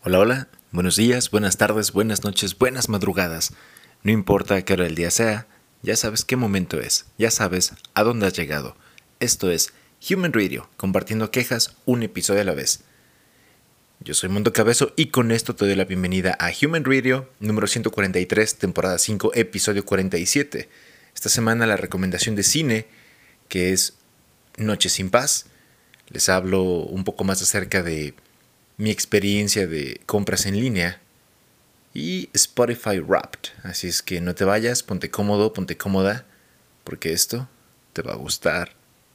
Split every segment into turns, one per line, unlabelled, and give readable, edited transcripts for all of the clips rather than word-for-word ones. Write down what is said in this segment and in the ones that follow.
Hola, hola, buenos días, buenas tardes, buenas noches, buenas madrugadas. No importa qué hora del día sea, ya sabes qué momento es, ya sabes a dónde has llegado. Esto es Human Radio, compartiendo quejas un episodio a la vez. Yo soy Mundo Cabezo y con esto te doy la bienvenida a Human Radio, número 143, temporada 5, episodio 47. Esta semana la recomendación de cine, que es Noche sin Paz. Les hablo un poco más acerca de mi experiencia de compras en línea y Spotify Wrapped. Así es que no te vayas, ponte cómodo, ponte cómoda, porque esto te va a gustar.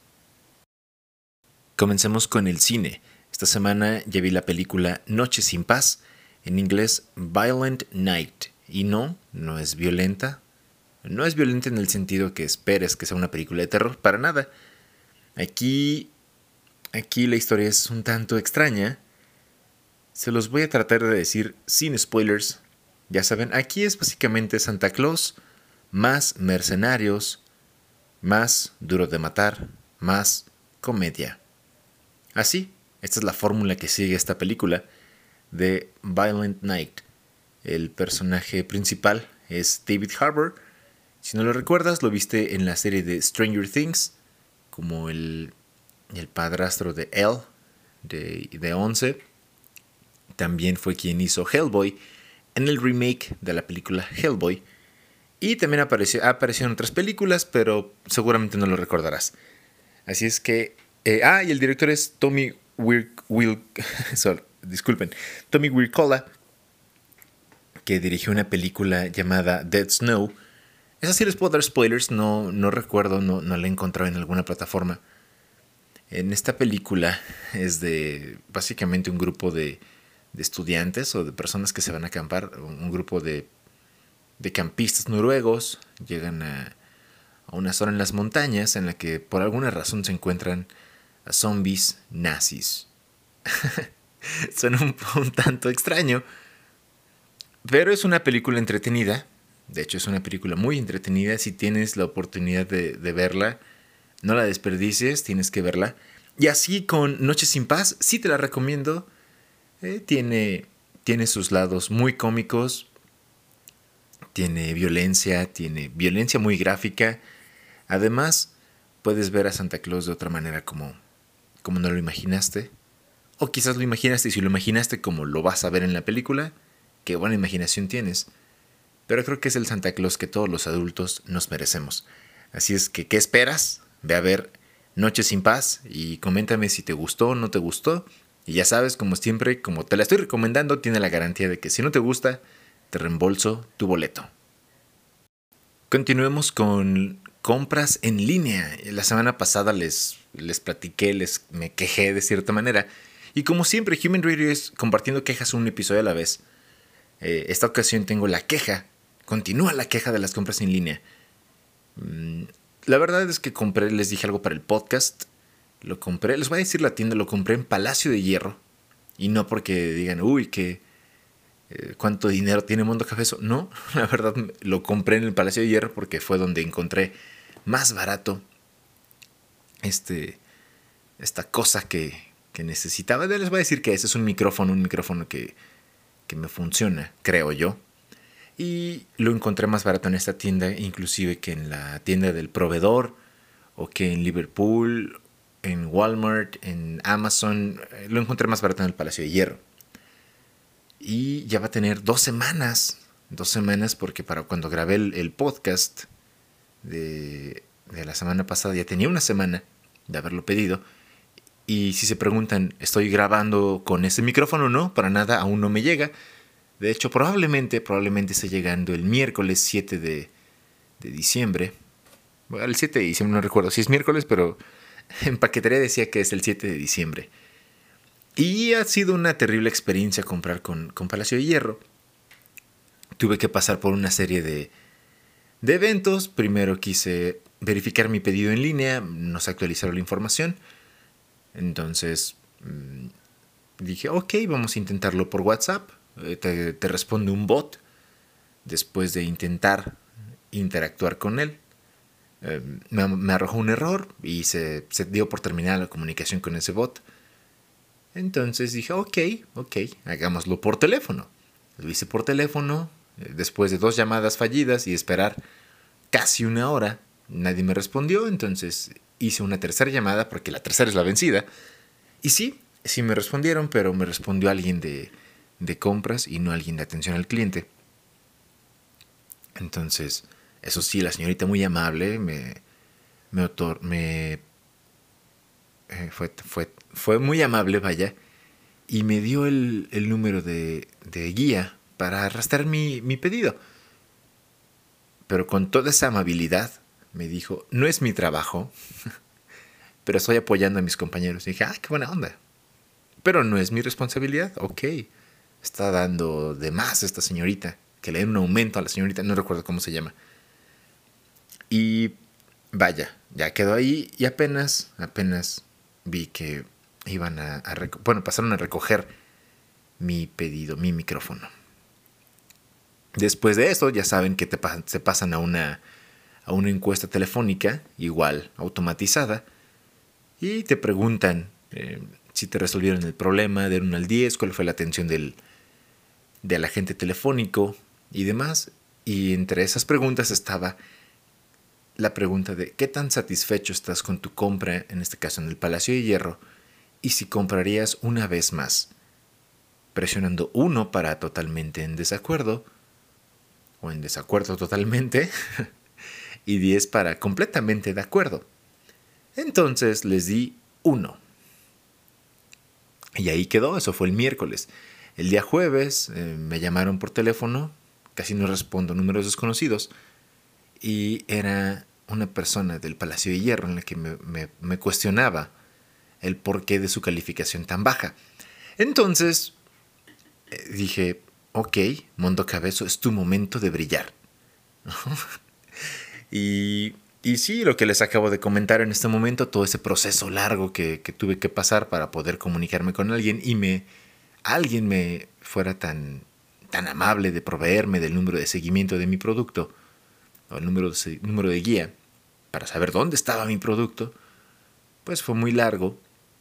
Comencemos con el cine. Esta semana ya vi la película Noche sin Paz, en inglés Violent Night. Y no es violenta. No es violenta en el sentido que esperes que sea una película de terror, para nada. Aquí la historia es un tanto extraña. Se los voy a tratar de decir sin spoilers. Ya saben, aquí es básicamente Santa Claus, más mercenarios, más duro de matar, más comedia. Así, esta es la fórmula que sigue esta película de Violent Night. El personaje principal es David Harbour. Si no lo recuerdas, lo viste en la serie de Stranger Things, como el padrastro de Elle, de 11. También fue quien hizo Hellboy en el remake de la película Hellboy. Y también ha aparecido en otras películas, pero seguramente no lo recordarás. Así es que... y el director es Tommy Wirkola, que dirigió una película llamada Dead Snow. Esa sí les puedo dar spoilers, no recuerdo, no la he encontrado en alguna plataforma. En esta película es de básicamente un grupo de estudiantes o de personas que se van a acampar, un grupo de campistas noruegos, llegan a una zona en las montañas en la que por alguna razón se encuentran a zombies nazis. Suena un tanto extraño, pero es una película entretenida. De hecho, es una película muy entretenida. Si tienes la oportunidad de verla, no la desperdicies, tienes que verla. Y así con Noche sin Paz, sí te la recomiendo. Tiene sus lados muy cómicos, tiene violencia muy gráfica. Además, puedes ver a Santa Claus de otra manera como no lo imaginaste. O quizás lo imaginaste, y si lo imaginaste como lo vas a ver en la película, qué buena imaginación tienes. Pero creo que es el Santa Claus que todos los adultos nos merecemos. Así es que, ¿qué esperas? Ve a ver Noche sin Paz y coméntame si te gustó o no te gustó. Y ya sabes, como siempre, como te la estoy recomendando, tiene la garantía de que si no te gusta, te reembolso tu boleto. Continuemos con compras en línea. La semana pasada les platiqué, me quejé de cierta manera. Y como siempre, Human Radio es compartiendo quejas un episodio a la vez. Esta ocasión tengo la queja. Continúa la queja de las compras en línea. La verdad es que compré, les dije algo para el podcast. Lo compré, les voy a decir la tienda, lo compré en Palacio de Hierro. Y no porque digan, uy, que cuánto dinero tiene Mundo Cabezo. No, la verdad lo compré en el Palacio de Hierro porque fue donde encontré más barato esta cosa que necesitaba. Les voy a decir que ese es un micrófono que me funciona, creo yo. Y lo encontré más barato en esta tienda, inclusive que en la tienda del proveedor, o que en Liverpool, en Walmart, en Amazon. Lo encontré más barato en el Palacio de Hierro. Y ya va a tener 2 semanas. 2 semanas porque para cuando grabé el podcast de la semana pasada ya tenía una semana de haberlo pedido. Y si se preguntan, ¿estoy grabando con ese micrófono? No, para nada, aún no me llega. De hecho, probablemente esté llegando el miércoles 7 de diciembre. Bueno, el 7 de diciembre no recuerdo si es miércoles, pero en paquetería decía que es el 7 de diciembre. Y ha sido una terrible experiencia comprar con Palacio de Hierro. Tuve que pasar por una serie de eventos. Primero quise verificar mi pedido en línea, no se actualizaron la información. Entonces dije, ok, vamos a intentarlo por WhatsApp. Te responde un bot después de intentar interactuar con él. Me arrojó un error y se dio por terminada la comunicación con ese bot. Entonces dije, ok, hagámoslo por teléfono. Lo hice por teléfono, después de 2 llamadas fallidas y esperar casi 1 hora. Nadie me respondió, entonces hice una tercera llamada, porque la tercera es la vencida. Y sí me respondieron, pero me respondió alguien de compras y no alguien de atención al cliente. Entonces, eso sí, la señorita muy amable fue muy amable, vaya, y me dio el número de guía para arrastrar mi pedido. Pero con toda esa amabilidad me dijo, no es mi trabajo, pero estoy apoyando a mis compañeros. Y dije, qué buena onda. Pero no es mi responsabilidad. Ok, está dando de más esta señorita. Que le den un aumento a la señorita, no recuerdo cómo se llama. Y vaya, ya quedó ahí y apenas vi que iban pasaron a recoger mi pedido, mi micrófono. Después de eso, ya saben que se pasan a una encuesta telefónica, igual automatizada, y te preguntan si te resolvieron el problema del 1 al 10, cuál fue la atención del agente telefónico y demás. Y entre esas preguntas estaba la pregunta de qué tan satisfecho estás con tu compra, en este caso en el Palacio de Hierro, y si comprarías una vez más, presionando 1 para totalmente en desacuerdo, o en desacuerdo totalmente, y 10 para completamente de acuerdo. Entonces les di 1. Y ahí quedó, eso fue el miércoles. El día jueves me llamaron por teléfono, casi no respondo, números desconocidos, y era una persona del Palacio de Hierro en la que me cuestionaba el porqué de su calificación tan baja. Entonces dije, ok, Mundo Cabezo, es tu momento de brillar. y sí, lo que les acabo de comentar en este momento, todo ese proceso largo que tuve que pasar para poder comunicarme con alguien y alguien me fuera tan amable de proveerme del número de seguimiento de mi producto, o el número de guía, para saber dónde estaba mi producto, pues fue muy largo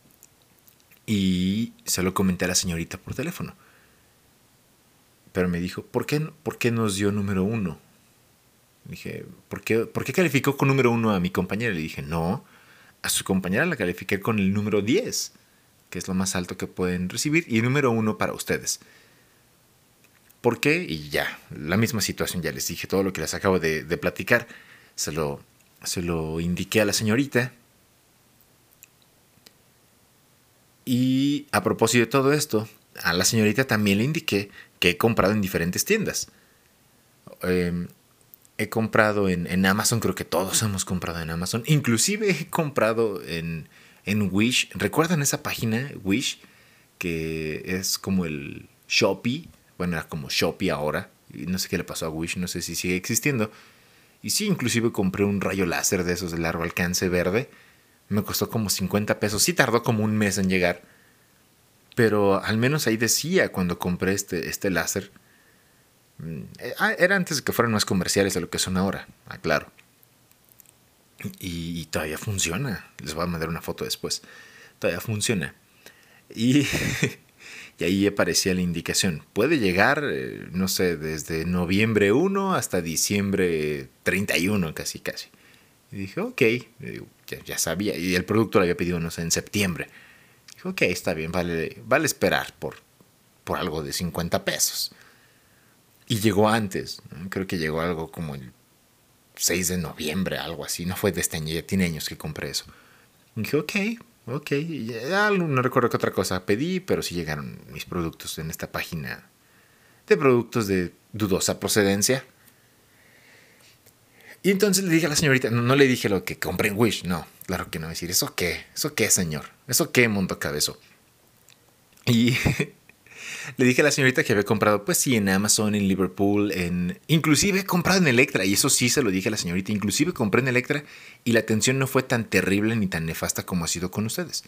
y se lo comenté a la señorita por teléfono. Pero me dijo, ¿por qué nos dio número 1? Dije, ¿por qué calificó con número 1 a mi compañera? Le dije, no, a su compañera la califiqué con el número 10, que es lo más alto que pueden recibir, y el número 1 para ustedes. ¿Por qué? Y ya, la misma situación, ya les dije todo lo que les acabo de platicar. Se lo indiqué a la señorita. Y a propósito de todo esto, a la señorita también le indiqué que he comprado en diferentes tiendas. He comprado en Amazon, creo que todos hemos comprado en Amazon. Inclusive he comprado en Wish. ¿Recuerdan esa página, Wish? Que es como el Shopee. Bueno, era como Shopee ahora. Y no sé qué le pasó a Wish, no sé si sigue existiendo. Y sí, inclusive compré un rayo láser de esos de largo alcance verde. Me costó como 50 pesos. Sí tardó como un mes en llegar. Pero al menos ahí decía cuando compré este láser. Era antes de que fueran más comerciales de lo que son ahora. Claro. Y todavía funciona. Les voy a mandar una foto después. Todavía funciona. Y ahí aparecía la indicación. Puede llegar, no sé, desde noviembre 1 hasta diciembre 31, casi. Y dije, ok, ya sabía. Y el producto lo había pedido, no sé, en septiembre. Dije, ok, está bien, vale esperar por algo de 50 pesos. Y llegó antes, ¿no? Creo que llegó algo como el 6 de noviembre, algo así. No fue de este año, ya tiene años que compré eso. Y dije, ok. Ya no recuerdo qué otra cosa pedí, pero sí llegaron mis productos en esta página de productos de dudosa procedencia. Y entonces le dije a la señorita, no le dije lo que compré en Wish, no, claro que no. Decir, ¿eso qué, señor? ¿Eso qué, Mundo Cabezo? Y le dije a la señorita que había comprado, pues sí, en Amazon, en Liverpool, inclusive he comprado en Electra, y eso sí se lo dije a la señorita, inclusive compré en Electra y la atención no fue tan terrible ni tan nefasta como ha sido con ustedes.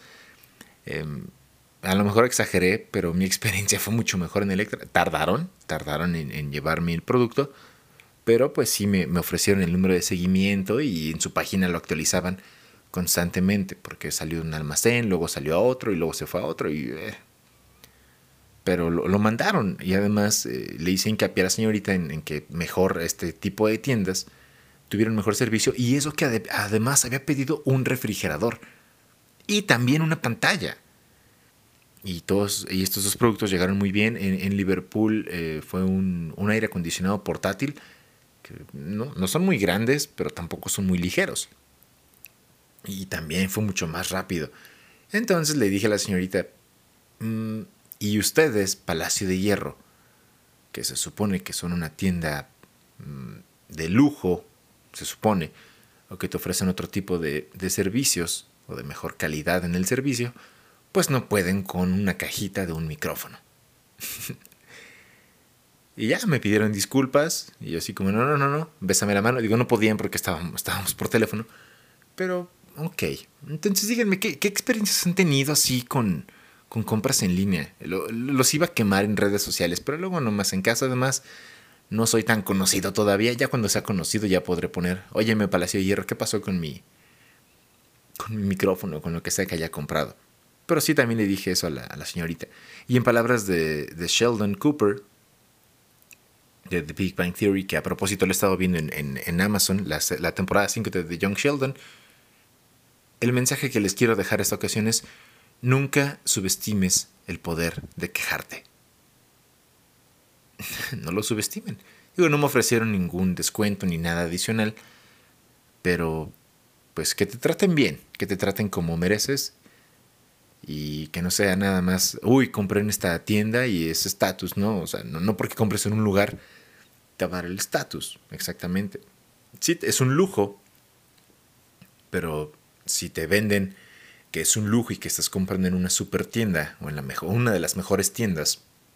A lo mejor exageré, pero mi experiencia fue mucho mejor en Electra. Tardaron en llevarme el producto, pero pues sí me ofrecieron el número de seguimiento y en su página lo actualizaban constantemente, porque salió de un almacén, luego salió a otro y luego se fue a otro. Pero lo mandaron y además le hice hincapié a la señorita en que mejor este tipo de tiendas tuvieron mejor servicio, y eso que además había pedido un refrigerador y también una pantalla. Y estos dos productos llegaron muy bien. En Liverpool fue un aire acondicionado portátil, que no son muy grandes, pero tampoco son muy ligeros. Y también fue mucho más rápido. Entonces le dije a la señorita, ¿y ustedes, Palacio de Hierro, que se supone que son una tienda de lujo, se supone, o que te ofrecen otro tipo de servicios o de mejor calidad en el servicio, pues no pueden con una cajita de un micrófono? Y ya me pidieron disculpas y yo así como, no, bésame la mano. Digo, no podían porque estábamos por teléfono, pero ok. Entonces díganme, ¿qué experiencias han tenido así con compras en línea? Los iba a quemar en redes sociales, pero luego nomás en casa. Además, no soy tan conocido todavía. Ya cuando sea conocido ya podré poner, óyeme, Palacio de Hierro, ¿qué pasó con mi micrófono, con lo que sea que haya comprado? Pero sí, también le dije eso a la señorita. Y en palabras de Sheldon Cooper, de The Big Bang Theory, que a propósito lo he estado viendo en Amazon, la temporada 5 de The Young Sheldon, el mensaje que les quiero dejar esta ocasión es: nunca subestimes el poder de quejarte. No lo subestimen. Digo, no me ofrecieron ningún descuento ni nada adicional, pero pues que te traten bien, que te traten como mereces, y que no sea nada más, uy, compré en esta tienda y es estatus, ¿no? O sea, no porque compres en un lugar te va a dar el estatus, exactamente. Sí, es un lujo, pero si te venden que es un lujo y que estás comprando en una super tienda o en una de las mejores tiendas,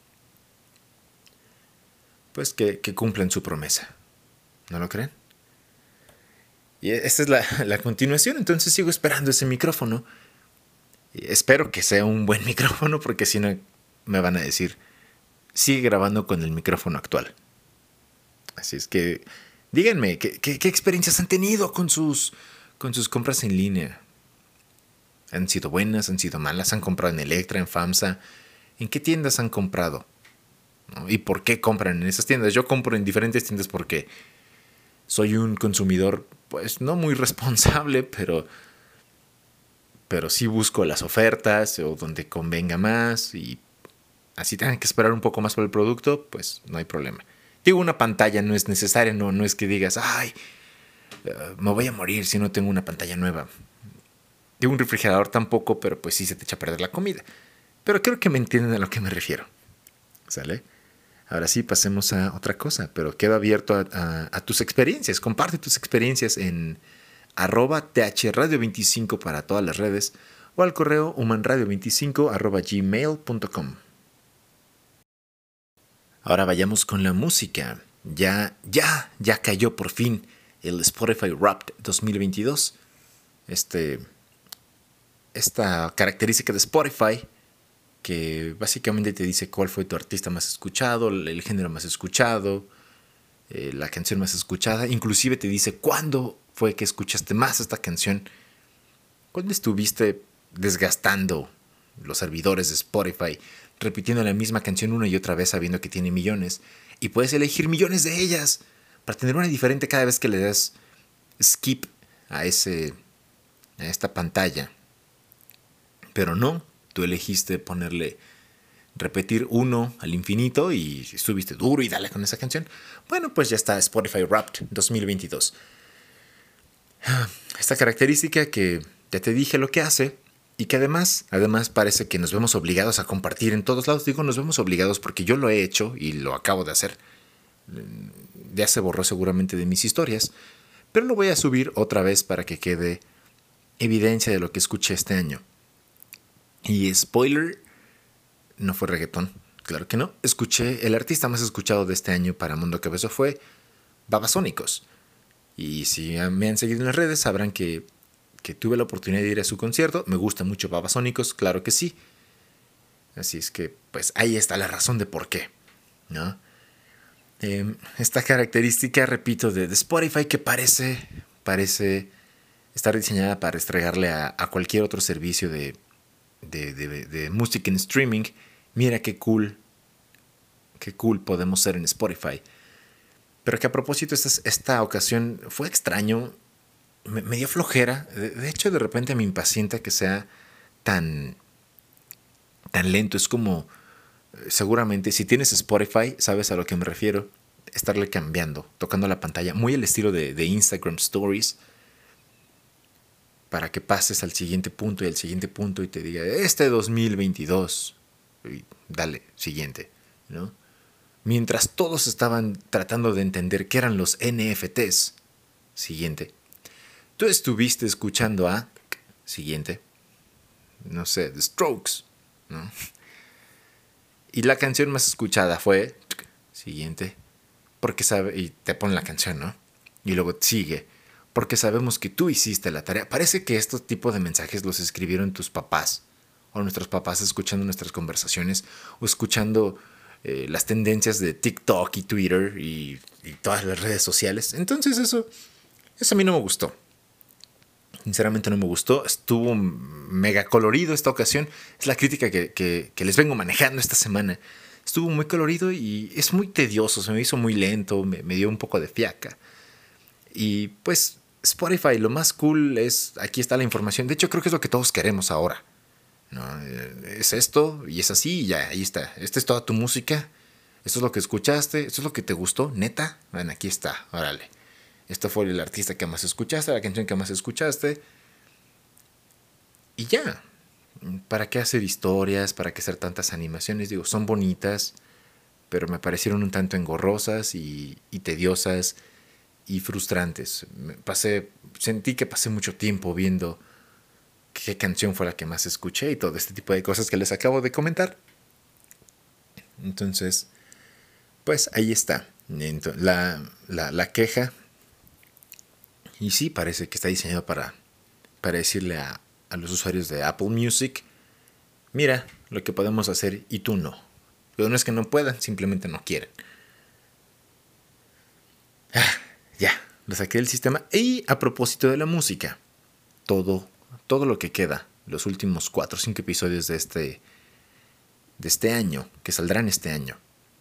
pues que cumplan su promesa. ¿No lo creen? Y esta es la continuación. Entonces sigo esperando ese micrófono. Y espero que sea un buen micrófono, porque si no me van a decir, sigue grabando con el micrófono actual. Así es que díganme, ¿qué experiencias han tenido con sus compras en línea? ¿Han sido buenas? ¿Han sido malas? ¿Han comprado en Electra, en FAMSA? ¿En qué tiendas han comprado? ¿No? ¿Y por qué compran en esas tiendas? Yo compro en diferentes tiendas porque soy un consumidor, pues no muy responsable, pero sí busco las ofertas o donde convenga más, y así tengan que esperar un poco más por el producto, pues no hay problema. Digo, una pantalla no es necesaria, no es que digas, ay, me voy a morir si no tengo una pantalla nueva. Digo, un refrigerador tampoco, pero pues sí se te echa a perder la comida. Pero creo que me entienden a lo que me refiero. ¿Sale? Ahora sí, pasemos a otra cosa, pero quedo abierto a tus experiencias. Comparte tus experiencias en @thradio25 para todas las redes, o al correo humanradio25@gmail.com. Ahora vayamos con la música. Ya cayó por fin el Spotify Wrapped 2022. Esta característica de Spotify que básicamente te dice cuál fue tu artista más escuchado, el género más escuchado, la canción más escuchada. Inclusive te dice cuándo fue que escuchaste más esta canción, cuándo estuviste desgastando los servidores de Spotify repitiendo la misma canción una y otra vez sabiendo que tiene millones, y puedes elegir millones de ellas para tener una diferente cada vez que le das skip a esta pantalla. Pero no, tú elegiste ponerle repetir uno al infinito y estuviste duro y dale con esa canción. Bueno, pues ya está Spotify Wrapped 2022. Esta característica que ya te dije lo que hace, y que además parece que nos vemos obligados a compartir en todos lados. Digo, nos vemos obligados porque yo lo he hecho y lo acabo de hacer. Ya se borró seguramente de mis historias, pero lo voy a subir otra vez para que quede evidencia de lo que escuché este año. Y spoiler, no fue reggaetón, claro que no. Escuché, el artista más escuchado de este año para Mundo Cabezzo fue Babasónicos. Y si me han seguido en las redes sabrán que tuve la oportunidad de ir a su concierto. Me gusta mucho Babasónicos, claro que sí. Así es que, pues ahí está la razón de por qué, ¿no? Esta característica, repito, de Spotify, que parece estar diseñada para estregarle a cualquier otro servicio de música en streaming. Mira qué cool podemos ser en Spotify. Pero que a propósito, esta ocasión fue extraño, me dio flojera. De hecho, de repente me impacienta que sea tan lento. Es como, seguramente, si tienes Spotify, sabes a lo que me refiero, estarle cambiando, tocando la pantalla, muy al estilo de Instagram Stories, para que pases al siguiente punto y al siguiente punto y te diga, 2022, y dale, siguiente, ¿no? Mientras todos estaban tratando de entender qué eran los NFTs, siguiente. Tú estuviste escuchando a, siguiente, no sé, The Strokes, ¿no? Y la canción más escuchada fue, siguiente, porque sabe, y te ponen la canción, ¿no? Y luego sigue, porque sabemos que tú hiciste la tarea. Parece que estos tipos de mensajes los escribieron tus papás, o nuestros papás escuchando nuestras conversaciones, o escuchando las tendencias de TikTok y Twitter y todas las redes sociales. Entonces eso a mí no me gustó. Sinceramente no me gustó. Estuvo mega colorido esta ocasión. Es la crítica que les vengo manejando esta semana. Estuvo muy colorido y es muy tedioso. Se me hizo muy lento. Me dio un poco de fiaca. Y pues Spotify, lo más cool es, aquí está la información. De hecho, creo que es lo que todos queremos ahora, ¿no? Es esto y es así y ya, ahí está. Esta es toda tu música. Esto es lo que escuchaste. Esto es lo que te gustó, neta. Bueno, aquí está, órale. Esto fue el artista que más escuchaste, la canción que más escuchaste. Y ya. ¿Para qué hacer historias? ¿Para qué hacer tantas animaciones? Digo, son bonitas, pero me parecieron un tanto engorrosas y tediosas y frustrantes. Sentí que pasé mucho tiempo viendo qué canción fue la que más escuché y todo este tipo de cosas que les acabo de comentar. Entonces, pues ahí está. La queja. Y sí, parece que está diseñado para decirle a los usuarios de Apple Music, mira lo que podemos hacer y tú no. Pero no es que no puedan, simplemente no quieren. Ya, lo saqué del sistema. Y a propósito de la música, todo lo que queda, los últimos 4 o 5 episodios de este año, que saldrán este año,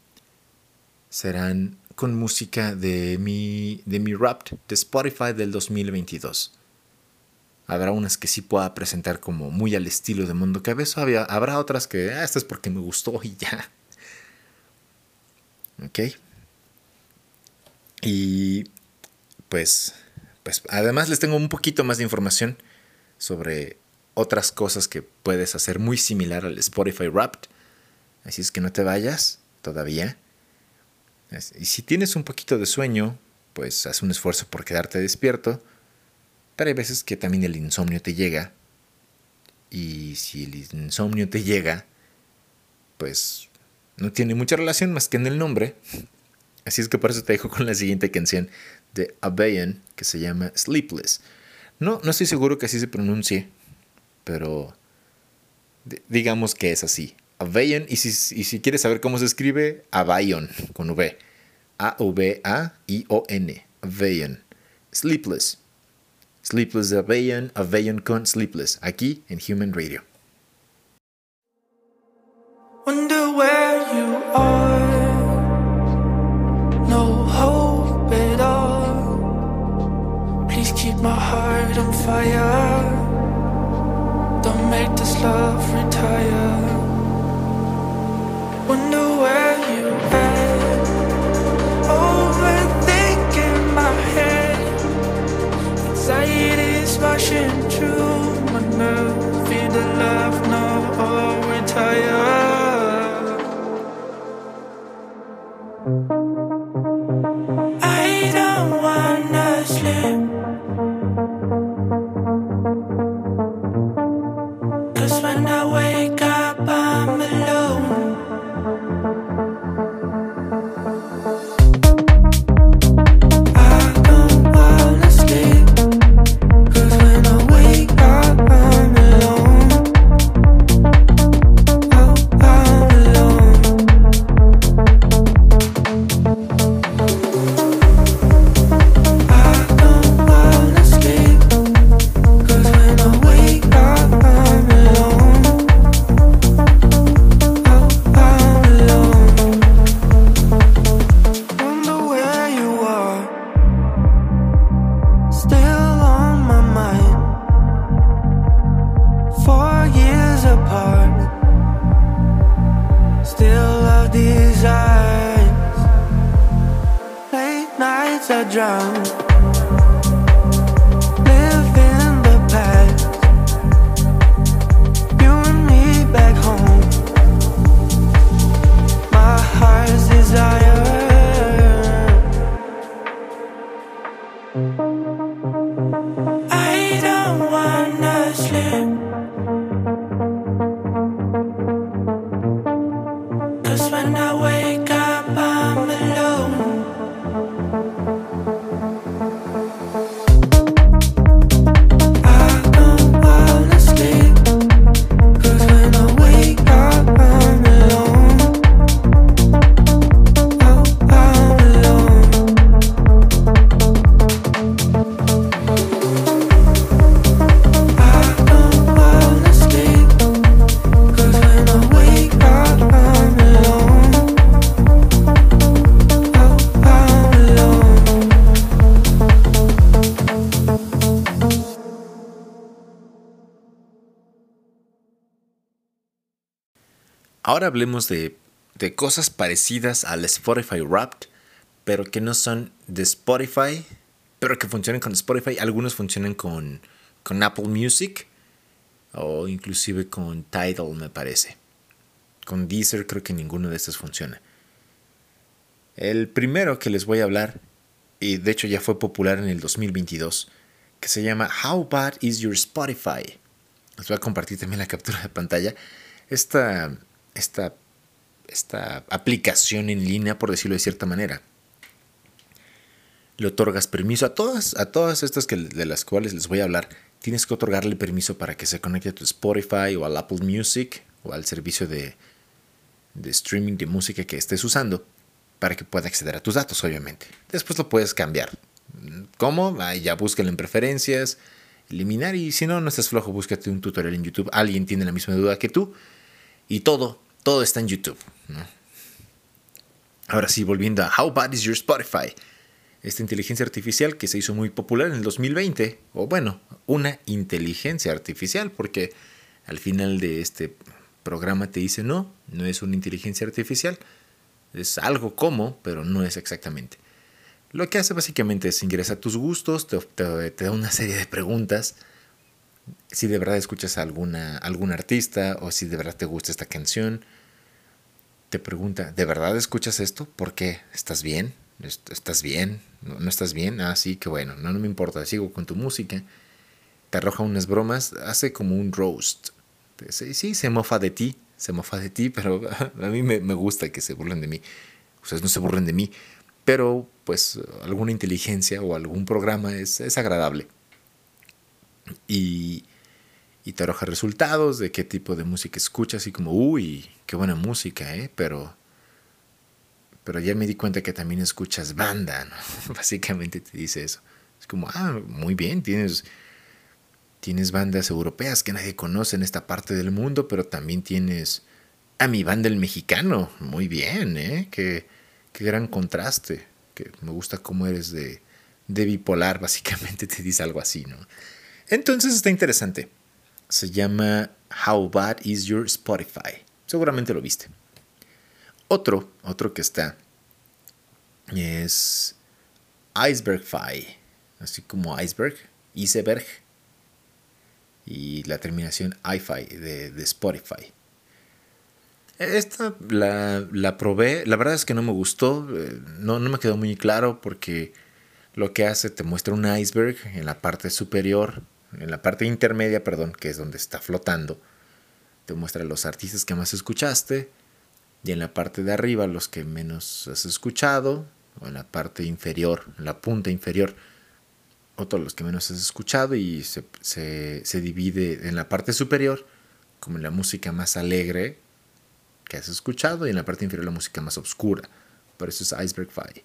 serán con música de mi Wrapped de Spotify del 2022. Habrá unas que sí pueda presentar como muy al estilo de Mundo Cabezo. Habrá otras que, esta es porque me gustó y ya. Ok. Y pues además les tengo un poquito más de información sobre otras cosas que puedes hacer muy similar al Spotify Wrapped. Así es que no te vayas todavía. Y si tienes un poquito de sueño, pues haz un esfuerzo por quedarte despierto. Pero hay veces que también el insomnio te llega. Y si el insomnio te llega, pues no tiene mucha relación más que en el nombre. Así es que por eso te dejo con la siguiente canción de Abayan, que se llama Sleepless. No estoy seguro que así se pronuncie, pero digamos que es así. Abayan, y si quieres saber cómo se escribe, Abayon, con V. A-V-A-I-O-N. Abayan. Sleepless. Sleepless de Abayan con Sleepless, aquí en Human Radio.
Wonder where you are. No hope at all. Please keep my heart on fire. Don't make this love retire. Wonder where you at. Overthinking my head. Anxiety's rushing through my nerve. Feel the love, no, or retire. I don't wanna sleep, 'cause when I wake up I'm alone. nights I drown, live in the past. You and me back home, my heart's desire. I don't wanna sleep, 'cause when I wake up I'm alone. I don't wanna sleep, 'cause when I wake up I'm alone. Oh, I'm alone. I don't wanna sleep, 'cause when I wake up I'm alone. Oh, I'm alone.
Ahora hablemos de cosas parecidas al Spotify Wrapped, pero que no son de Spotify, pero que funcionan con Spotify. Algunos funcionan con Apple Music o inclusive con Tidal, me parece. Con Deezer creo que ninguno de estos funciona. El primero que les voy a hablar, y de hecho ya fue popular en el 2022, que se llama How Bad Is Your Spotify. Les voy a compartir también la captura de pantalla. Esta aplicación en línea, por decirlo de cierta manera, le otorgas permiso a todas estas de las cuales les voy a hablar. Tienes que otorgarle permiso para que se conecte a tu Spotify o al Apple Music o al servicio de streaming de música que estés usando, para que pueda acceder a tus datos, obviamente. Después lo puedes cambiar. ¿Cómo? Ya búscalo en preferencias, eliminar, y si no estás flojo, búscate un tutorial en YouTube. Alguien tiene la misma duda que tú y todo está en YouTube, ¿no? Ahora sí, volviendo a How Bad Is Your Spotify. Esta inteligencia artificial que se hizo muy popular en el 2020, o bueno, una inteligencia artificial, porque al final de este programa te dice no es una inteligencia artificial, es algo como, pero no es exactamente. Lo que hace básicamente es ingresar tus gustos, te da una serie de preguntas, si de verdad escuchas a algún artista o si de verdad te gusta esta canción. Te pregunta, ¿de verdad escuchas esto? ¿Por qué? ¿Estás bien? ¿Estás bien? ¿No estás bien? Ah, sí, qué bueno. No me importa, sigo con tu música. Te arroja unas bromas, hace como un roast. Sí, se mofa de ti, pero a mí me gusta que se burlen de mí. Ustedes no se burlen de mí, pero pues alguna inteligencia o algún programa es agradable. Y te arroja resultados de qué tipo de música escuchas, y como, uy, qué buena música, pero ya me di cuenta que también escuchas banda, ¿no? Básicamente te dice eso. Es como, muy bien, tienes bandas europeas que nadie conoce en esta parte del mundo, pero también tienes a mi banda el mexicano. Muy bien, qué gran contraste. Que me gusta cómo eres de bipolar, básicamente te dice algo así, ¿no? Entonces está interesante. Se llama How Bad Is Your Spotify. Seguramente lo viste. Otro que está es Icebergfy, así como iceberg, y la terminación iFi de Spotify. Esta la probé, la verdad es que no me gustó, no me quedó muy claro, porque lo que hace, te muestra un iceberg en la parte superior, en la parte intermedia, perdón, que es donde está flotando. Te muestra los artistas que más escuchaste, y en la parte de arriba los que menos has escuchado, o en la parte inferior, en la punta inferior, otros los que menos has escuchado, y se divide en la parte superior como en la música más alegre que has escuchado, y en la parte inferior la música más oscura. Por eso es Icebergfy.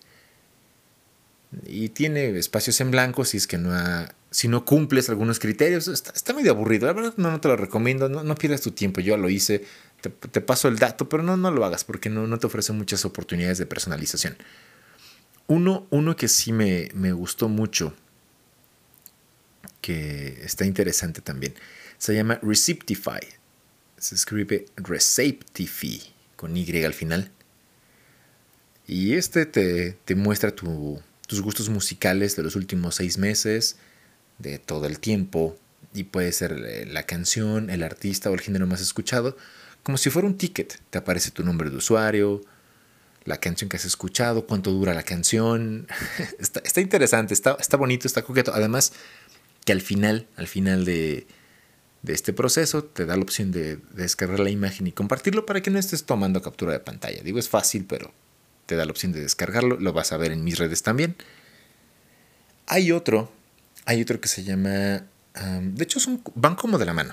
Y tiene espacios en blanco si no cumples algunos criterios. Está medio aburrido, la verdad no te lo recomiendo. No pierdas tu tiempo, yo lo hice, te paso el dato, pero no lo hagas, porque no te ofrece muchas oportunidades de personalización. Uno que sí me gustó mucho, que está interesante también, se llama Receptify. Se escribe Receptify con Y al final. Y te muestra tu tus gustos musicales de los últimos 6 meses, de todo el tiempo, y puede ser la canción, el artista o el género más escuchado, como si fuera un ticket. Te aparece tu nombre de usuario, la canción que has escuchado, cuánto dura la canción. Está interesante, está bonito, está coqueto. Además, que al final de este proceso te da la opción de descargar la imagen y compartirlo para que no estés tomando captura de pantalla. Digo, es fácil, pero te da la opción de descargarlo. Lo vas a ver en mis redes también. Hay otro que se llama... de hecho, van como de la mano.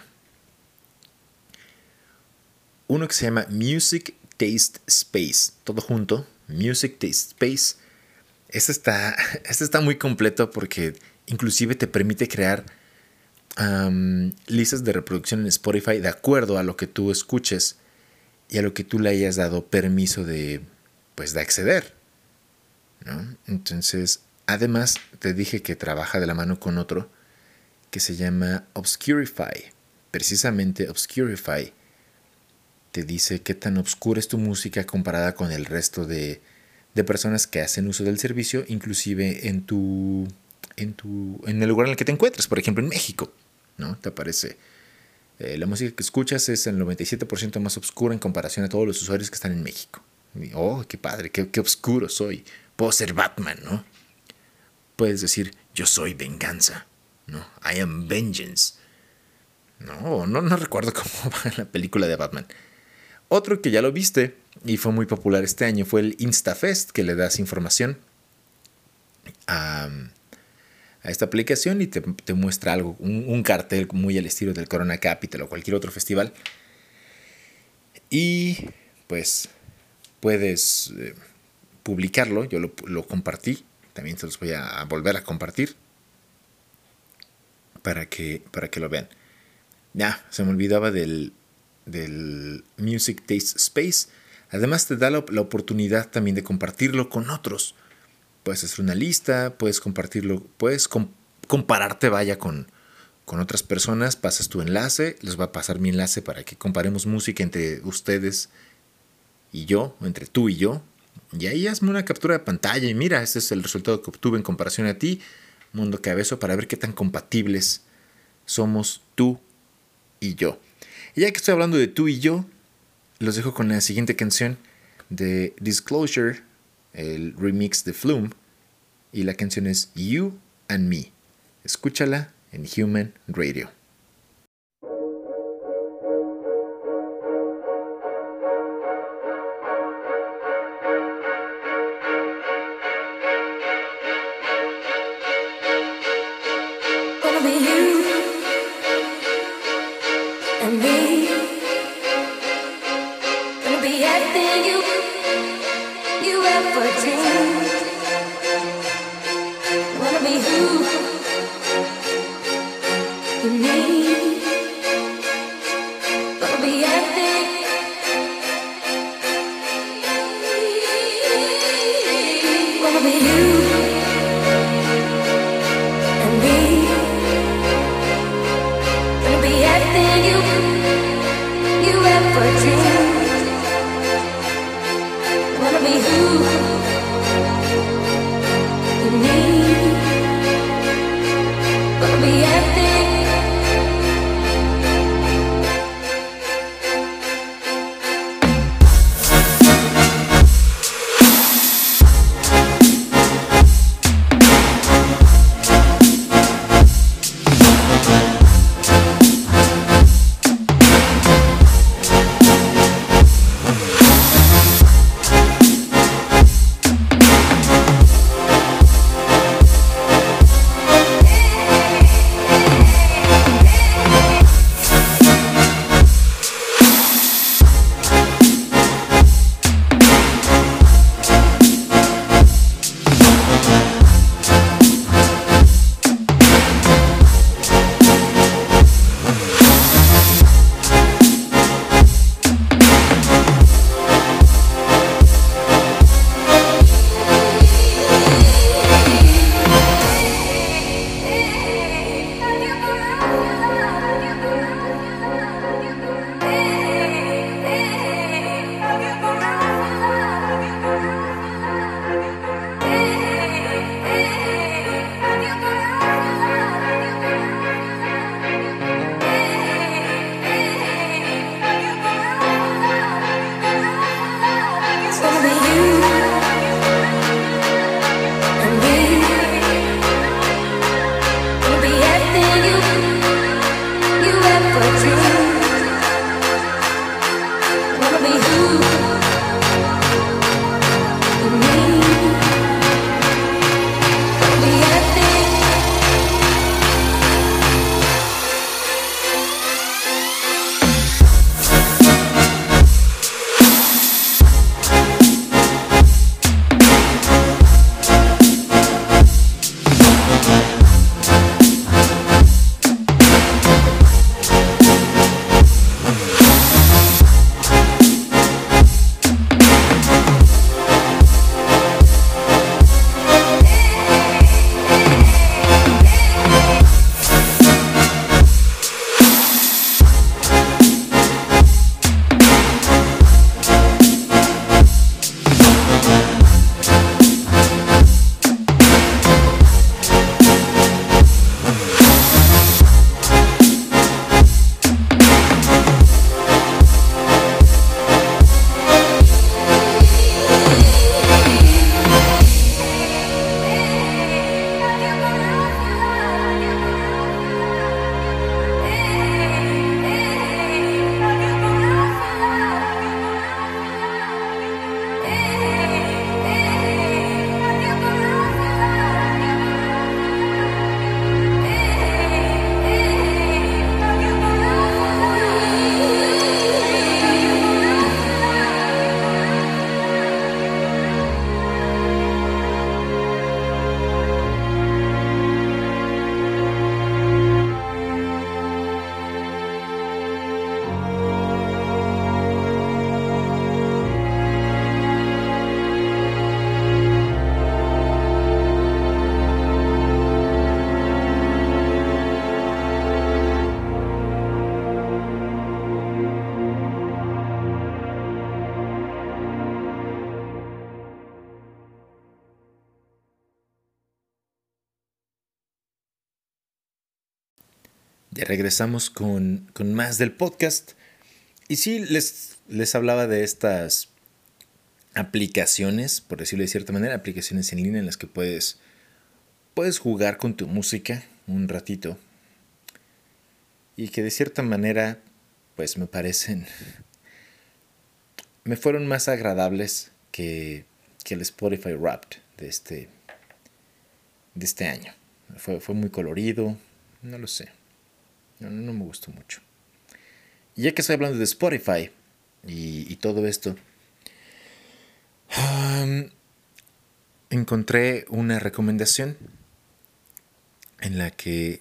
Uno que se llama Music Taste Space. Todo junto. Music Taste Space. Este está muy completo porque inclusive te permite crear listas de reproducción en Spotify de acuerdo a lo que tú escuches y a lo que tú le hayas dado permiso de acceder, ¿no? Entonces, además te dije que trabaja de la mano con otro que se llama Obscurify. Precisamente Obscurify te dice qué tan obscura es tu música comparada con el resto de personas que hacen uso del servicio, inclusive en el lugar en el que te encuentres. Por ejemplo, en México, ¿no? Te aparece la música que escuchas es el 97% más oscura en comparación a todos los usuarios que están en México. Y, oh, qué padre, qué oscuro soy. Puedo ser Batman, ¿no? Puedes decir, yo soy venganza, ¿no? I am vengeance. No recuerdo cómo va la película de Batman. Otro que ya lo viste y fue muy popular este año fue el InstaFest, que le das información a esta aplicación y te muestra algo, un cartel muy al estilo del Corona Capital o cualquier otro festival. Y pues puedes publicarlo. Yo lo compartí, también se los voy a volver a compartir para que lo vean. Ya, se me olvidaba del Music Taste Space. Además te da la oportunidad también de compartirlo con otros. Puedes hacer una lista, puedes compartirlo, puedes compararte, con otras personas. Pasas tu enlace, les va a pasar mi enlace para que comparemos música entre ustedes y yo, entre tú y yo. Y ahí hazme una captura de pantalla y mira, este es el resultado que obtuve en comparación a ti, Mundo Cabezo, para ver qué tan compatibles somos tú y yo. Y ya que estoy hablando de tú y yo, los dejo con la siguiente canción de Disclosure, el remix de Flume, y la canción es You and Me. Escúchala en Human Radio.
Gonna be everything
Ya regresamos con más del podcast. Y sí, les hablaba de estas aplicaciones, por decirlo de cierta manera, aplicaciones en línea en las que puedes jugar con tu música un ratito. Y que de cierta manera, pues me fueron más agradables que el Spotify Wrapped de este año. Fue muy colorido, no lo sé. No me gustó mucho. Y ya que estoy hablando de Spotify y todo esto, encontré una recomendación en la que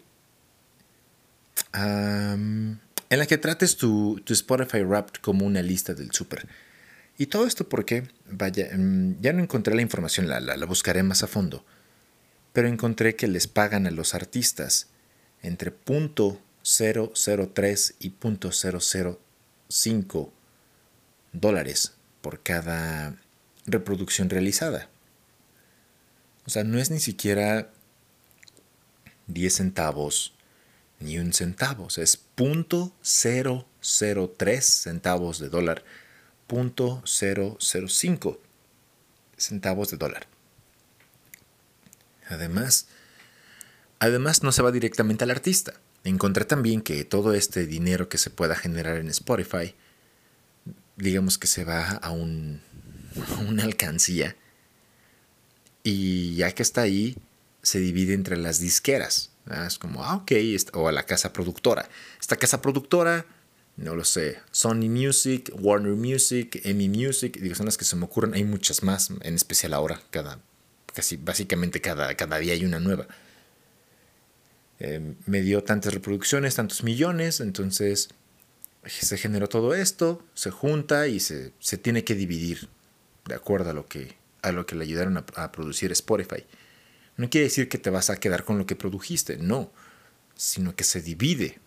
trates tu Spotify Wrapped como una lista del súper. Y todo esto porque, vaya, ya no encontré la información, la buscaré más a fondo. Pero encontré que les pagan a los artistas entre .003 y .005 dólares por cada reproducción realizada. O sea, no es ni siquiera 10 centavos ni un centavo. O sea, es .003 centavos de dólar, .005 centavos de dólar. Además no se va directamente al artista. Encontré también que todo este dinero que se pueda generar en Spotify, digamos que se va a una alcancía, y ya que está ahí, se divide entre las disqueras. Es como, ok, o a la casa productora. Esta casa productora, no lo sé, Sony Music, Warner Music, EMI Music, digo, son las que se me ocurren. Hay muchas más, en especial ahora, básicamente cada día hay una nueva. Me dio tantas reproducciones, tantos millones, entonces se generó todo esto, se junta y se tiene que dividir de acuerdo a lo que le ayudaron a producir Spotify. No quiere decir que te vas a quedar con lo que produjiste, no, sino que se divide.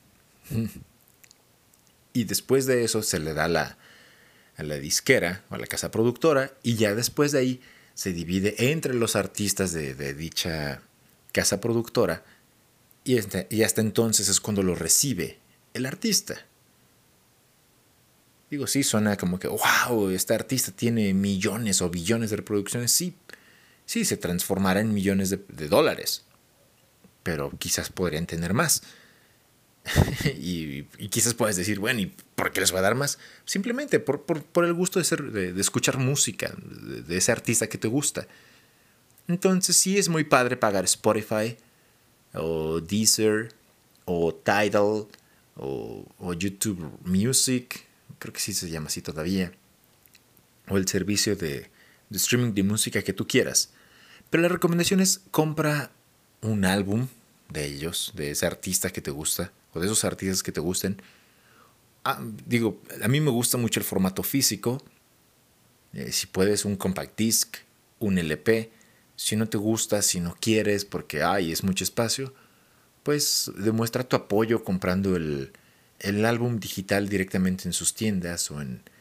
Y después de eso se le da a la disquera o a la casa productora, y ya después de ahí se divide entre los artistas de dicha casa productora. Y hasta entonces es cuando lo recibe el artista. Digo, sí, suena como que, wow, este artista tiene millones o billones de reproducciones. Sí, se transformará en millones de dólares. pero quizás podrían tener más. y quizás puedes decir, bueno, ¿y por qué les va a dar más? Simplemente por el gusto de escuchar música, de ese artista que te gusta. Entonces sí es muy padre pagar Spotify, o Deezer, o Tidal, o YouTube Music, creo que sí se llama así todavía, o el servicio de streaming de música que tú quieras. Pero la recomendación es compra un álbum de ellos, de ese artista que te gusta, o de esos artistas que te gusten. Digo, a mí me gusta mucho el formato físico. Si puedes, un compact disc, un LP. Si no te gusta, si no quieres, porque es mucho espacio, pues demuestra tu apoyo comprando el álbum digital directamente en sus tiendas o en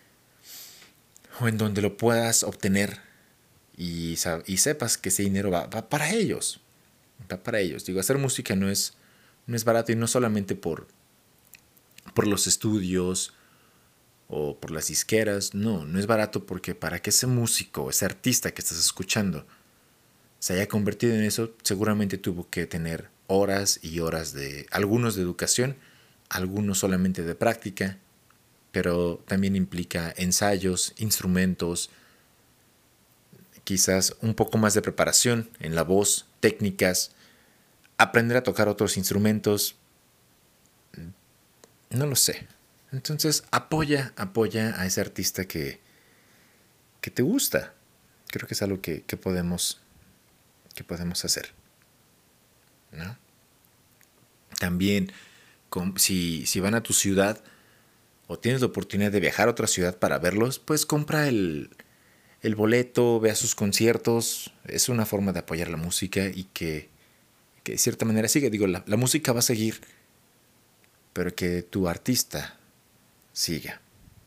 donde lo puedas obtener, y sepas que ese dinero va para ellos. Va para ellos. Digo, hacer música no es barato, y no solamente por los estudios o por las disqueras. No es barato, porque para que ese músico, ese artista que estás escuchando, se haya convertido en eso, seguramente tuvo que tener horas y horas algunos de educación, algunos solamente de práctica, pero también implica ensayos, instrumentos, quizás un poco más de preparación en la voz, técnicas, aprender a tocar otros instrumentos, no lo sé. Entonces apoya a ese artista que te gusta. Creo que es algo que podemos hacer, ¿no? También, si van a tu ciudad o tienes la oportunidad de viajar a otra ciudad para verlos, pues compra el boleto, ve a sus conciertos. Es una forma de apoyar la música y que de cierta manera siga. Digo, la música va a seguir, pero que tu artista siga.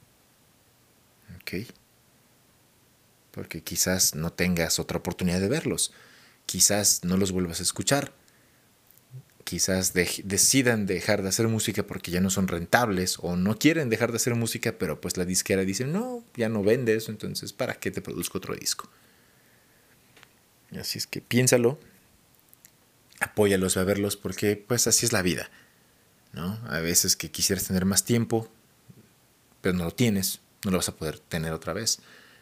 ¿Ok? Porque quizás no tengas otra oportunidad de verlos. Quizás no los vuelvas a escuchar. Quizás decidan dejar de hacer música porque ya no son rentables, o no quieren dejar de hacer música, pero pues la disquera dice, no, ya no vendes, entonces ¿para qué te produzco otro disco? Así es que piénsalo, apóyalos, a verlos, porque pues así es la vida, ¿no? A veces que quisieras tener más tiempo, pero no lo tienes, no lo vas a poder tener otra vez.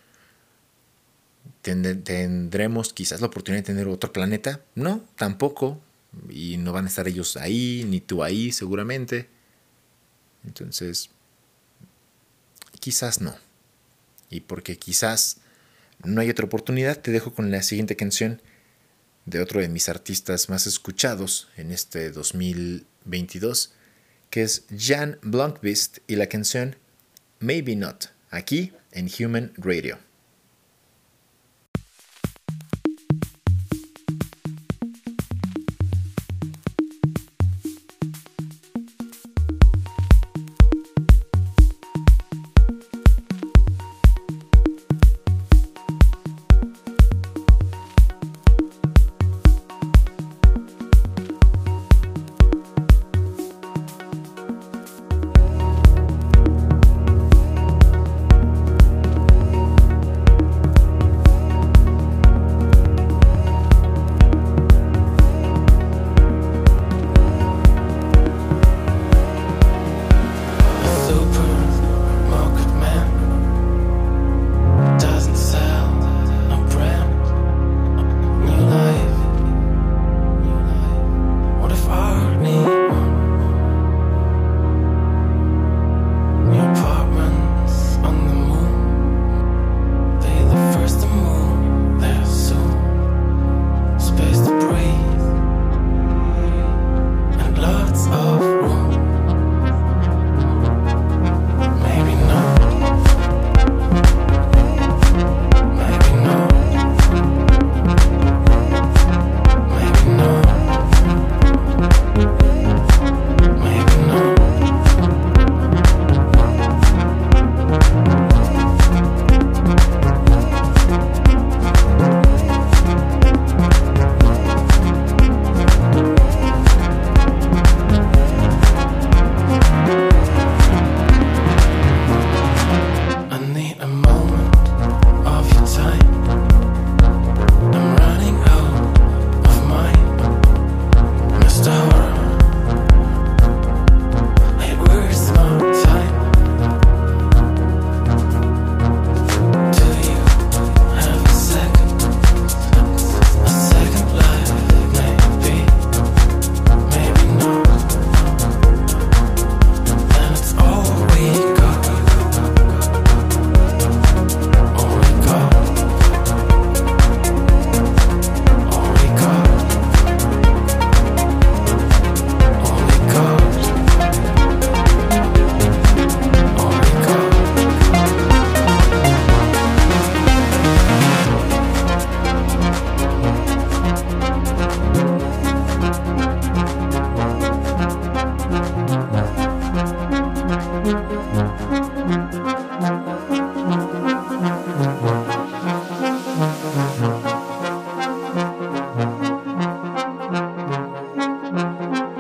¿Tendremos quizás la oportunidad de tener otro planeta? No, tampoco. Y no van a estar ellos ahí, ni tú ahí, seguramente. Entonces, quizás no. Y porque quizás no hay otra oportunidad, te dejo con la siguiente canción de otro de mis artistas más escuchados en este 2022, que es Jan Blomqvist, y la canción Maybe Not, aquí en Human Radio.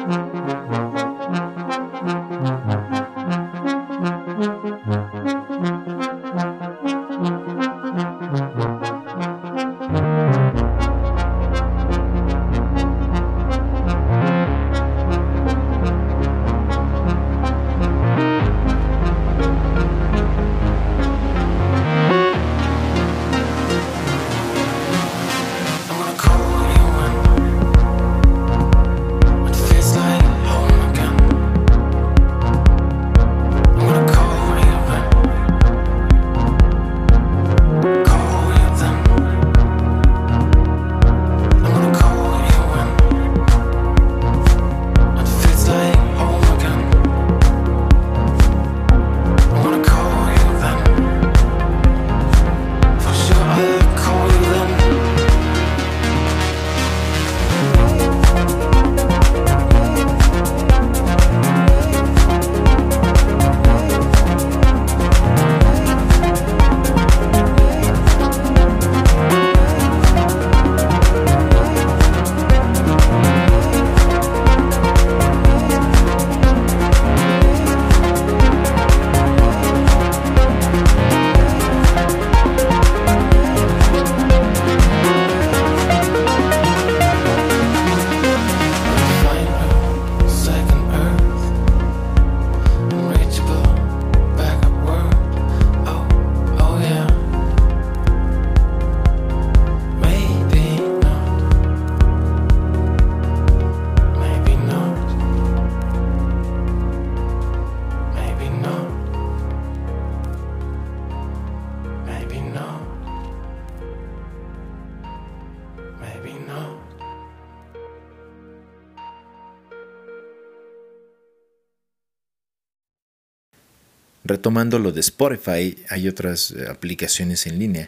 Retomando lo de Spotify, hay otras aplicaciones en línea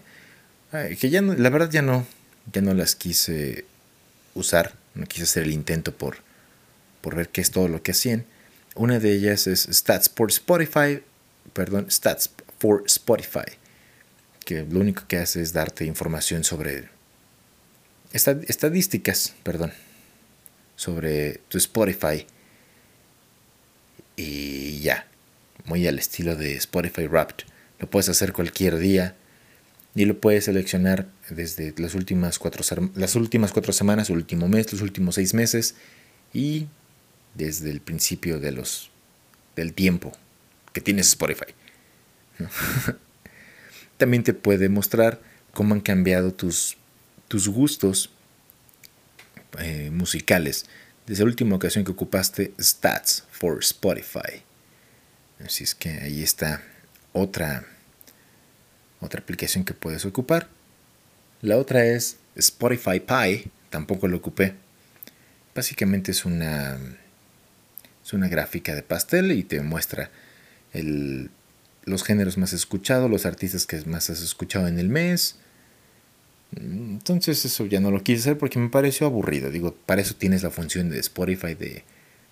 que ya no, la verdad ya no las quise usar, no quise hacer el intento por ver qué es todo lo que hacían. Una de ellas es Stats for Spotify, que lo único que hace es darte información sobre estadísticas, sobre tu Spotify y ya. Muy al estilo de Spotify Wrapped. Lo puedes hacer cualquier día y lo puedes seleccionar desde las últimas 4 semanas, el último mes, los últimos 6 meses y desde el principio del tiempo que tienes Spotify. También te puede mostrar cómo han cambiado tus gustos musicales desde la última ocasión que ocupaste Stats for Spotify. Así es que ahí está otra aplicación que puedes ocupar. La otra es Spotify Pie, tampoco lo ocupé. Básicamente es una gráfica de pastel y te muestra los géneros más escuchados, los artistas que más has escuchado en el mes. Entonces eso ya no lo quise hacer porque me pareció aburrido. Digo, para eso tienes la función de Spotify de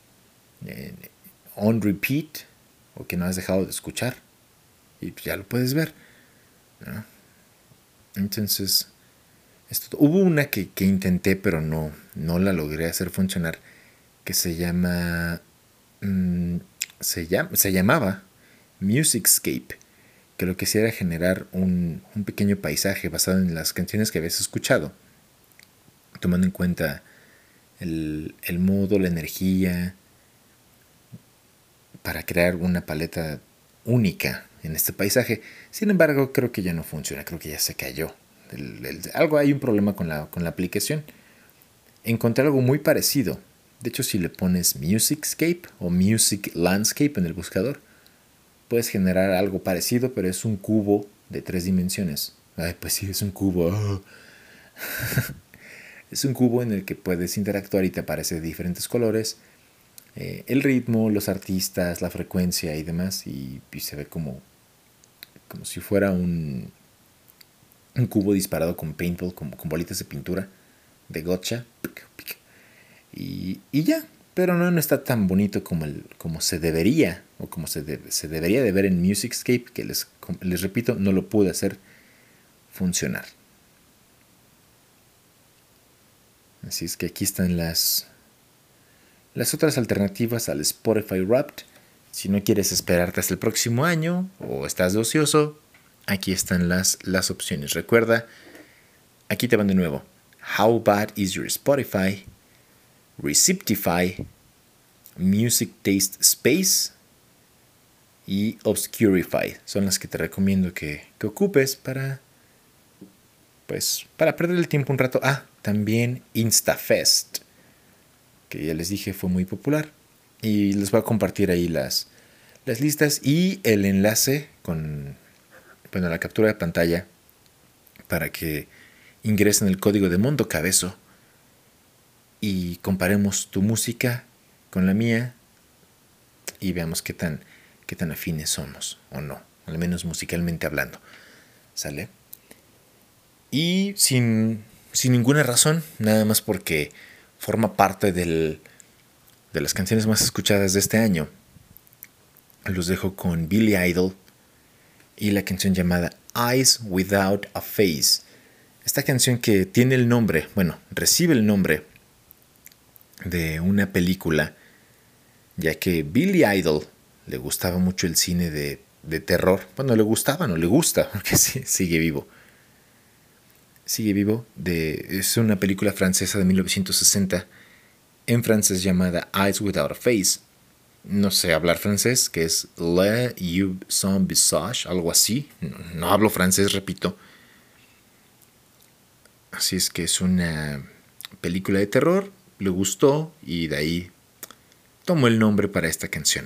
on repeat, o que no has dejado de escuchar, y ya lo puedes ver, ¿no? Entonces hubo una que intenté pero no la logré hacer funcionar, que se llamaba Musicscape, que lo que hacía era generar un pequeño paisaje basado en las canciones que habías escuchado, tomando en cuenta el modo, la energía, para crear una paleta única en este paisaje. Sin embargo, creo que ya no funciona, creo que ya se cayó. Hay un problema con la aplicación. Encontré algo muy parecido. De hecho, si le pones Musicscape o Music Landscape en el buscador, puedes generar algo parecido, pero es un cubo de 3 dimensiones. Ay, pues sí, es un cubo. Es un cubo en el que puedes interactuar y te aparece de diferentes colores. El ritmo, los artistas, la frecuencia y demás, y se ve como si fuera un cubo disparado con paintball, con bolitas de pintura de gotcha, y ya. Pero no está tan bonito como se debería, o como se debería de ver en Musicscape, que les repito, no lo pude hacer funcionar. Así es que aquí están las Las otras alternativas al Spotify Wrapped, si no quieres esperarte hasta el próximo año o estás de ocioso, aquí están las opciones. Recuerda, aquí te van de nuevo. How Bad Is Your Spotify, Receptify, Music Taste Space y Obscurify. Son las que te recomiendo que ocupes para perder el tiempo un rato. También InstaFest, que ya les dije fue muy popular. Y les voy a compartir ahí las listas y el enlace con la captura de pantalla para que ingresen el código de Mundo Cabezo y comparemos tu música con la mía y veamos qué tan afines somos o no, al menos musicalmente hablando. ¿Sale? Y sin ninguna razón, nada más porque forma parte de las canciones más escuchadas de este año, los dejo con Billy Idol y la canción llamada Eyes Without a Face. Esta canción que tiene el nombre, recibe el nombre de una película, ya que Billy Idol le gustaba mucho el cine de terror. Bueno, le gustaba, no le gusta, porque sigue vivo. Sigue vivo. Es una película francesa de 1960, en francés llamada Eyes Without a Face. No sé hablar francés, que es Le Yeux Sans Visage, algo así. No hablo francés, repito. Así es que es una película de terror, le gustó y de ahí tomó el nombre para esta canción.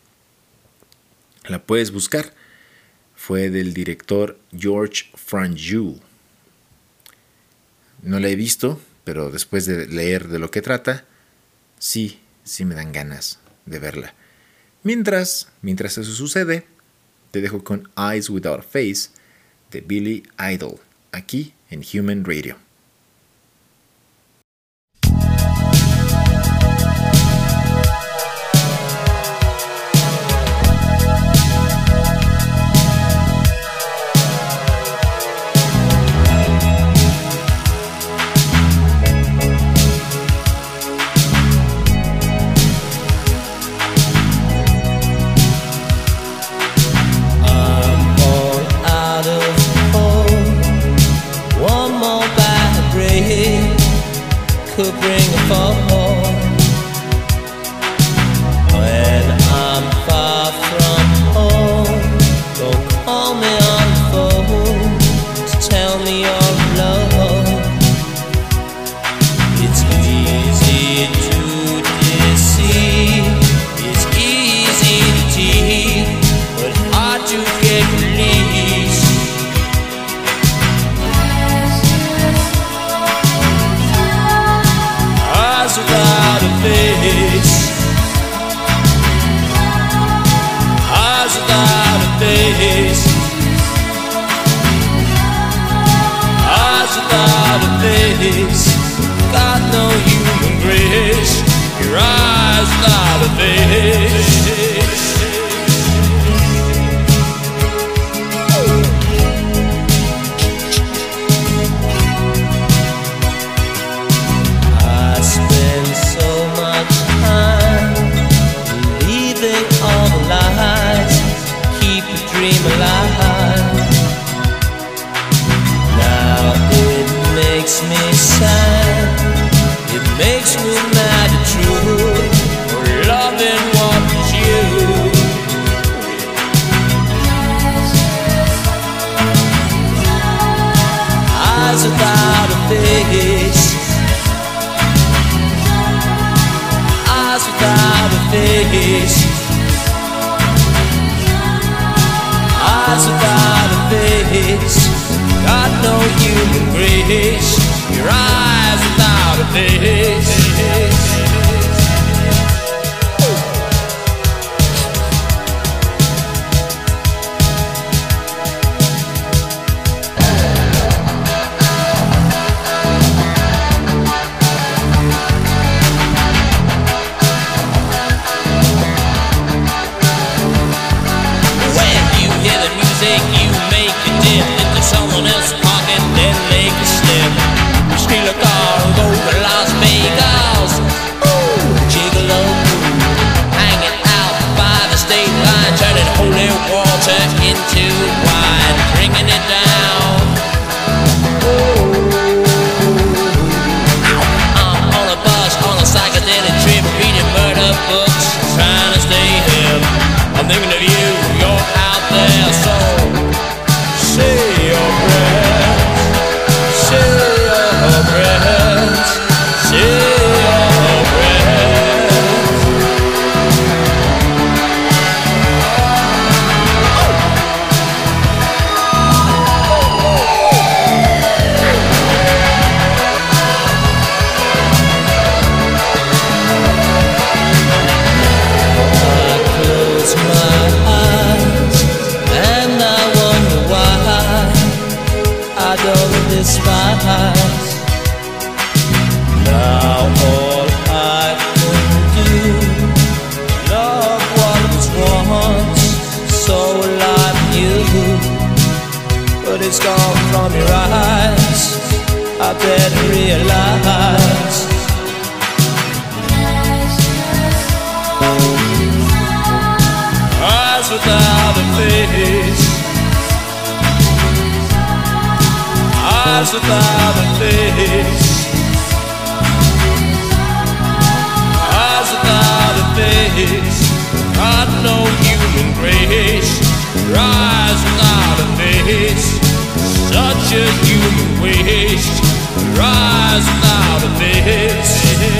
La puedes buscar. Fue del director Georges Franju. No la he visto, pero después de leer de lo que trata, sí me dan ganas de verla. Mientras eso sucede, te dejo con Eyes Without a Face de Billy Idol, aquí en Human Radio.
Could bring a fall when I'm far from home. Don't call me on the phone to tell me you're alone. It's easy to deceive, it's easy to cheat, but hard to get released. Without a face, eyes without a face, eyes without a face, got no human grace. Your eyes without a face. Dream alive. Now it makes me sad, it makes me mad at true, for loving what is you. Eyes without a face, eyes without a face, eyes without a face, got no human grace. Your eyes without a face. You make it dip into someone else's pocket, then make a slip. Steal a car and go to Las Vegas. Ooh, jiggle I'm thinking of you, you're out there, so say your prayers, say your prayers, say your prayers. Despise. Now all I can do, love what was once so like you, but it's gone from your eyes. I better realize. Eyes without a face, eyes without a face, eyes without a face, got no human grace. Eyes without a face, such a human waste. Eyes without a face.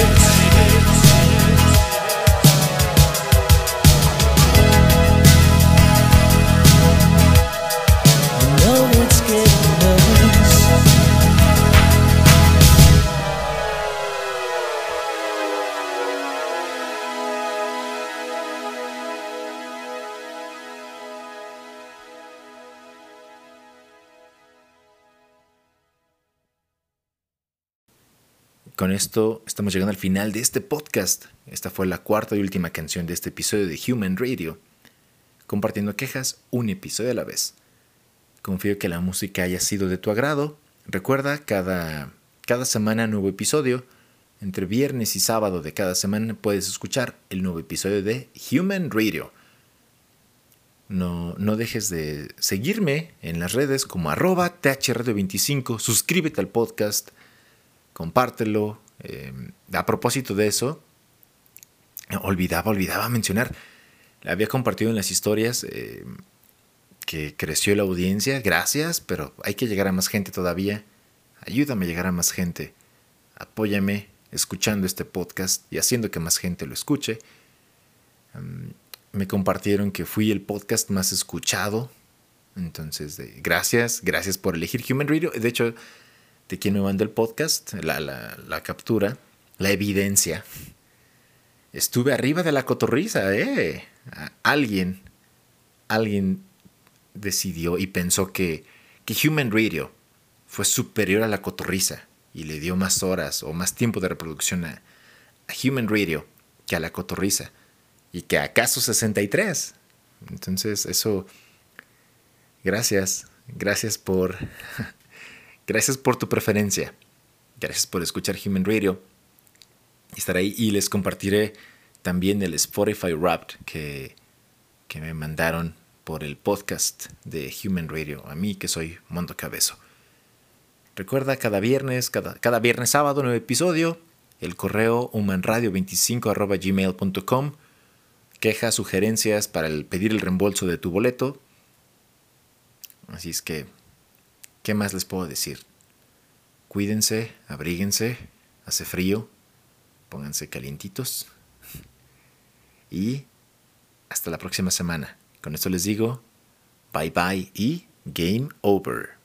Con esto estamos llegando al final de este podcast. Esta fue la cuarta y última canción de este episodio de Human Radio. Compartiendo quejas, un episodio a la vez. Confío que la música haya sido de tu agrado. Recuerda, cada semana nuevo episodio. Entre viernes y sábado de cada semana puedes escuchar el nuevo episodio de Human Radio. No dejes de seguirme en las redes como @thradio25. Suscríbete al podcast. Compártelo. A propósito de eso, olvidaba mencionar. Había compartido en las historias que creció la audiencia. Gracias, pero hay que llegar a más gente todavía. Ayúdame a llegar a más gente. Apóyame escuchando este podcast y haciendo que más gente lo escuche. Me compartieron que fui el podcast más escuchado. Entonces, gracias por elegir Human Radio. De hecho, de quien me mandó el podcast, la captura, la evidencia. Estuve arriba de la cotorriza, Alguien decidió y pensó que Human Radio fue superior a la cotorriza y le dio más horas o más tiempo de reproducción a Human Radio que a la cotorriza y que a Caso 63. Entonces, eso, gracias por tu preferencia. Gracias por escuchar Human Radio y estar ahí. Y les compartiré también el Spotify Wrapped que me mandaron por el podcast de Human Radio, a mí que soy Mondo Cabezo. Recuerda, cada viernes sábado, nuevo episodio. El correo humanradio25@gmail.com. Quejas, sugerencias para pedir el reembolso de tu boleto. Así es que, ¿qué más les puedo decir? Cuídense, abríguense, hace frío, pónganse calientitos. Y hasta la próxima semana. Con esto les digo, bye bye y game over.